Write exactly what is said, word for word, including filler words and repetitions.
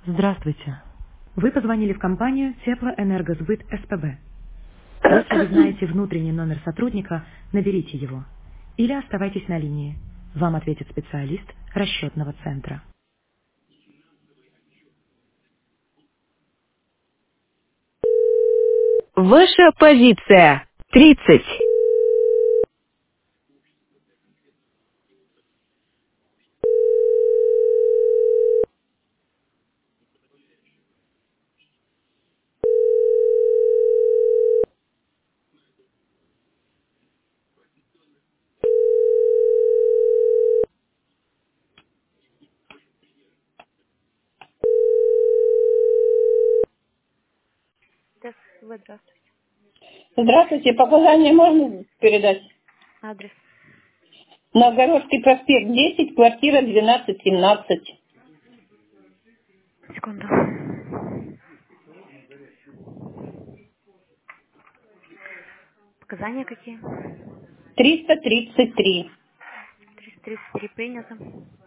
Здравствуйте. Вы позвонили в компанию Теплоэнергосбыт СПБ. Если вы знаете внутренний номер сотрудника, наберите его. Или оставайтесь на линии. Вам ответит специалист расчетного центра. Ваша позиция. тридцать. Да, вот, здравствуйте. Здравствуйте, показания можно передать? Адрес. Новгородский проспект десять, квартира двенадцать семнадцать. Секунду. Показания какие? триста тридцать три. триста тридцать три принято.